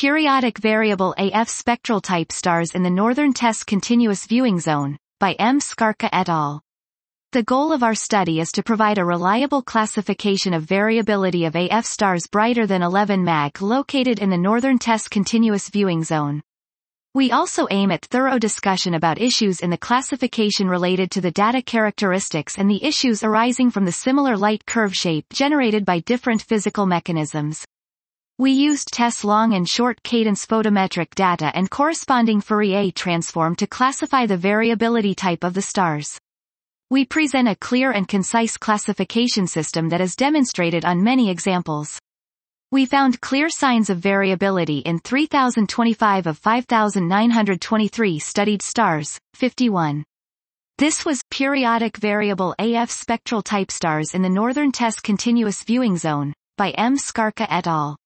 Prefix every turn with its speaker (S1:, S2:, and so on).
S1: Periodic Variable AF Spectral Type Stars in the Northern Test Continuous Viewing Zone, by M. Skarka et al. The goal of our study is to provide a reliable classification of variability of AF stars brighter than 11 mag located in the Northern Test Continuous Viewing Zone. We also aim at thorough discussion about issues in the classification related to the data characteristics and the issues arising from the similar light curve shape generated by different physical mechanisms. We used TESS long and short cadence photometric data and corresponding Fourier transform to classify the variability type of the stars. We present a clear and concise classification system that is demonstrated on many examples. We found clear signs of variability in 3025 of 5923 studied stars, 51. This was Periodic Variable AF Spectral Type Stars in the Northern Test Continuous Viewing Zone, by M. Skarka et al.